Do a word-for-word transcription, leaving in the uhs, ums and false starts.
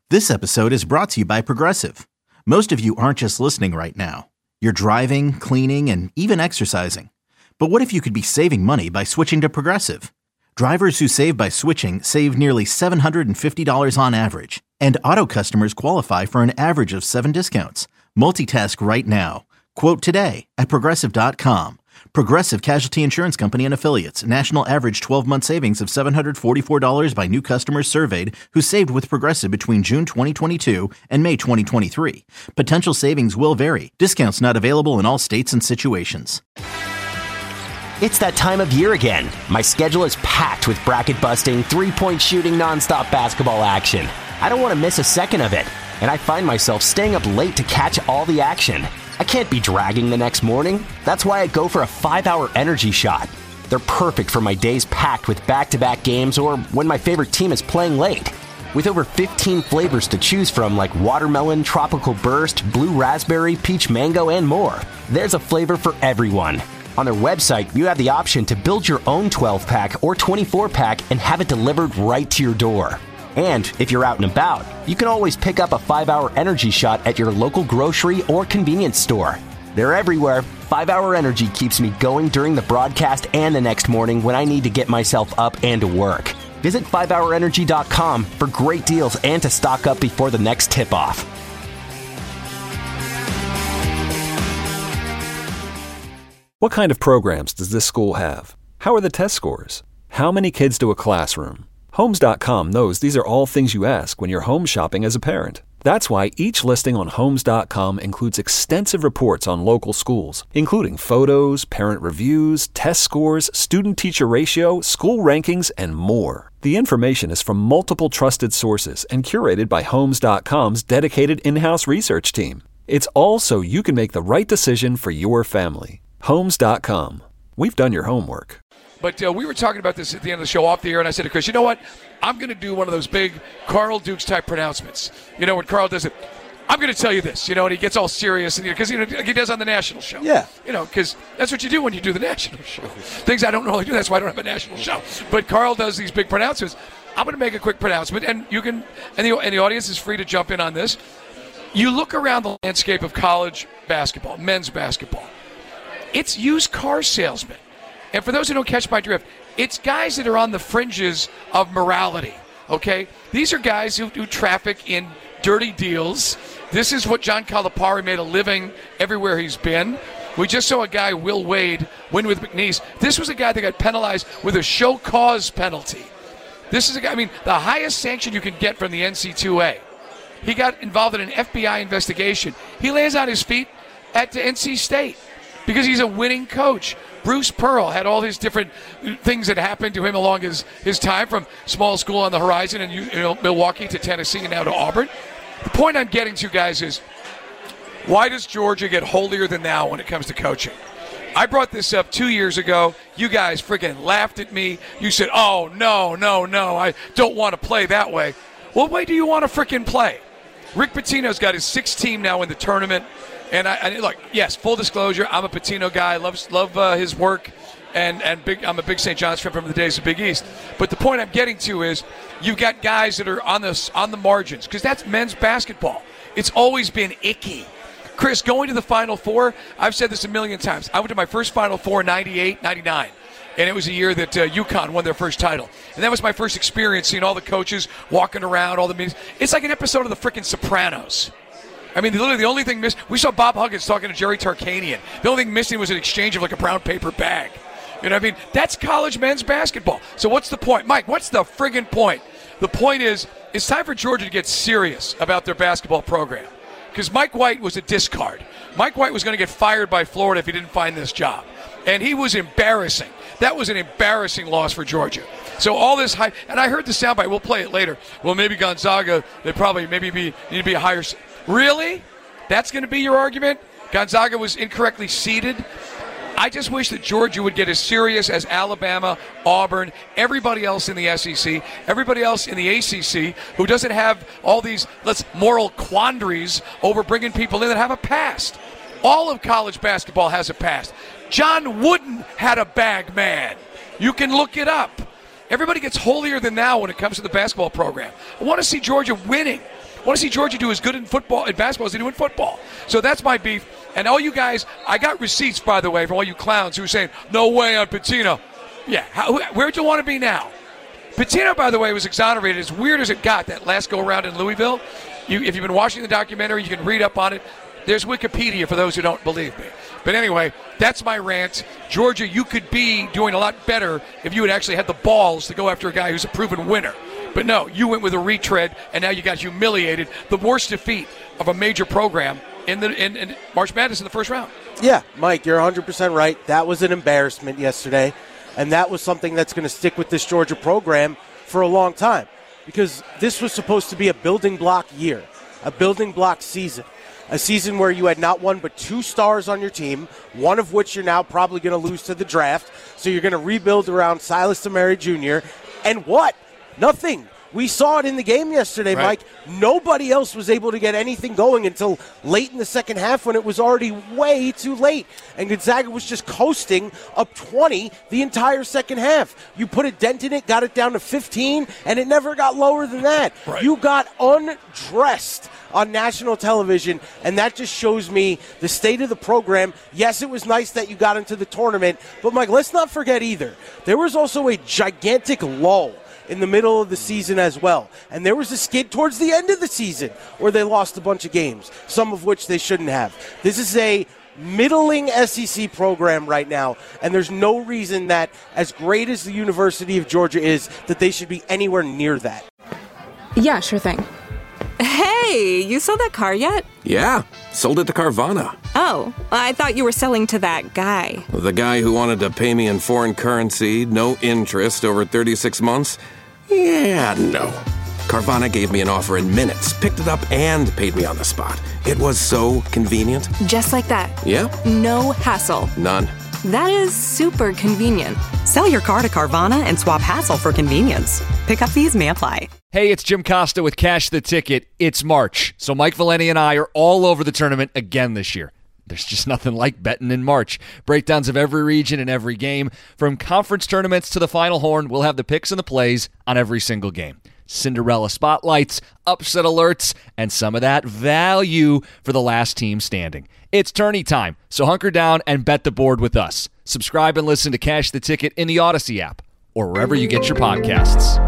This episode is brought to you by Progressive. Most of you aren't just listening right now. You're driving, cleaning, and even exercising. But what if you could be saving money by switching to Progressive? Drivers who save by switching save nearly seven hundred fifty dollars on average. And auto customers qualify for an average of seven discounts. Multitask right now. Quote today at Progressive dot com. Progressive Casualty Insurance Company and Affiliates. National average twelve-month savings of seven hundred forty-four dollars by new customers surveyed who saved with Progressive between June twenty twenty-two and May twenty twenty-three. Potential savings will vary. Discounts not available in all states and situations. It's that time of year again. My schedule is packed with bracket-busting, three-point shooting, nonstop basketball action. I don't want to miss a second of it, and I find myself staying up late to catch all the action. I can't be dragging the next morning. That's why I go for a five-hour energy shot. They're perfect for my days packed with back-to-back games or when my favorite team is playing late. With over fifteen flavors to choose from like watermelon, tropical burst, blue raspberry, peach mango, and more, there's a flavor for everyone. On their website, you have the option to build your own twelve-pack or twenty-four-pack and have it delivered right to your door. And if you're out and about, you can always pick up a five-hour energy shot at your local grocery or convenience store. They're everywhere. five-hour Energy keeps me going during the broadcast and the next morning when I need to get myself up and to work. Visit five hour energy dot com for great deals and to stock up before the next tip-off. What kind of programs does this school have? How are the test scores? How many kids do a classroom? Homes dot com knows these are all things you ask when you're home shopping as a parent. That's why each listing on Homes dot com includes extensive reports on local schools, including photos, parent reviews, test scores, student-teacher ratio, school rankings, and more. The information is from multiple trusted sources and curated by Homes dot com's dedicated in-house research team. It's all so you can make the right decision for your family. Homes dot com. We've done your homework. But uh, we were talking about this at the end of the show off the air, and I said to Chris, you know what? I'm going to do one of those big Carl Dukes type pronouncements. You know, when Carl does it, I'm going to tell you this, you know, and he gets all serious, and because you know, he does on the national show. Yeah. You know, because that's what you do when you do the national show. Things I don't normally do, that's why I don't have a national show. But Carl does these big pronouncements. I'm going to make a quick pronouncement, and you can, and the, and the audience is free to jump in on this. You look around the landscape of college basketball, men's basketball. It's used car salesmen. And for those who don't catch my drift, it's guys that are on the fringes of morality, okay? These are guys who, who traffic in dirty deals. This is what John Calipari made a living everywhere he's been. We just saw a guy, Will Wade, win with McNeese. This was a guy that got penalized with a show cause penalty. This is a guy, I mean, the highest sanction you can get from the N C double A. He got involved in an F B I investigation. He lands on his feet at N C State because he's a winning coach. Bruce Pearl had all his different things that happened to him along his, his time from small school on the horizon in you know, Milwaukee to Tennessee and now to Auburn. The point I'm getting to, guys, is why does Georgia get holier than thou when it comes to coaching? I brought this up two years ago. You guys friggin' laughed at me. You said, oh, no, no, no, I don't want to play that way. What way do you want to frickin' play? Rick Pitino's got his sixth team now in the tournament. And I, I look, yes, full disclosure, I'm a Pitino guy. Love love uh, his work, and and big. I'm a big Saint John's fan from the days of Big East. But the point I'm getting to is, you've got guys that are on the on the margins because that's men's basketball. It's always been icky. Chris, going to the Final Four, I've said this a million times. I went to my first Final Four in ninety-eight, ninety-nine. And it was a year that uh, UConn won their first title. And that was my first experience seeing all the coaches walking around, all the meetings. It's like an episode of the frickin' Sopranos. I mean, literally the only thing missing, we saw Bob Huggins talking to Jerry Tarkanian. The only thing missing was an exchange of like a brown paper bag. You know what I mean? That's college men's basketball. So what's the point? Mike, what's the friggin' point? The point is, it's time for Georgia to get serious about their basketball program. Because Mike White was a discard. Mike White was going to get fired by Florida if he didn't find this job. And he was embarrassing. That was an embarrassing loss for Georgia. So all this hype, and I heard the soundbite, we'll play it later. Well, maybe Gonzaga, they probably maybe be, need to be a higher. Really? That's going to be your argument? Gonzaga was incorrectly seeded? I just wish that Georgia would get as serious as Alabama, Auburn, everybody else in the S E C, everybody else in the A C C who doesn't have all these let's moral quandaries over bringing people in that have a past. All of college basketball has a past. John Wooden had a bag man. You can look it up. Everybody gets holier than thou when it comes to the basketball program. I want to see Georgia winning. I want to see Georgia do as good in football and basketball as they do in football. So that's my beef. And all you guys, I got receipts, by the way, from all you clowns who were saying, no way on Pitino. Yeah, how, where'd you want to be now? Pitino, by the way, was exonerated. As weird as it got, that last go-around in Louisville, you, if you've been watching the documentary, you can read up on it. There's Wikipedia for those who don't believe me. But anyway, that's my rant. Georgia, you could be doing a lot better if you had actually had the balls to go after a guy who's a proven winner. But no, you went with a retread, and now you got humiliated. The worst defeat of a major program in the in, in March Madness in the first round. Yeah, Mike, you're one hundred percent right. That was an embarrassment yesterday, and that was something that's going to stick with this Georgia program for a long time, because this was supposed to be a building block year, a building block season, a season where you had not one but two stars on your team, one of which you're now probably going to lose to the draft, so you're going to rebuild around Silas Tamari Junior, and what? Nothing. We saw it in the game yesterday, right. Mike. Nobody else was able to get anything going until late in the second half when it was already way too late. And Gonzaga was just coasting up twenty the entire second half. You put a dent in it, got it down to fifteen, and it never got lower than that. Right. You got undressed on national television, and that just shows me the state of the program. Yes, it was nice that you got into the tournament, but, Mike, let's not forget either, there was also a gigantic lull in the middle of the season as well. And there was a skid towards the end of the season where they lost a bunch of games, some of which they shouldn't have. This is a middling S E C program right now, and there's no reason that, as great as the University of Georgia is, that they should be anywhere near that. Yeah, sure thing. Hey, you sold that car yet? Yeah, sold it to Carvana. Oh, I thought you were selling to that guy. The guy who wanted to pay me in foreign currency, no interest, over thirty-six months? Yeah, no. Carvana gave me an offer in minutes, picked it up, and paid me on the spot. It was so convenient. Just like that. Yeah. No hassle. None. That is super convenient. Sell your car to Carvana and swap hassle for convenience. Pickup fees may apply. Hey, it's Jim Costa with Cash the Ticket. It's March, so Mike Valeni and I are all over the tournament again this year. There's just nothing like betting in March. Breakdowns of every region and every game. From conference tournaments to the Final Horn, we'll have the picks and the plays on every single game. Cinderella spotlights, upset alerts, and some of that value for the last team standing. It's tourney time, so hunker down and bet the board with us. Subscribe and listen to Cash the Ticket in the Odyssey app or wherever you get your podcasts.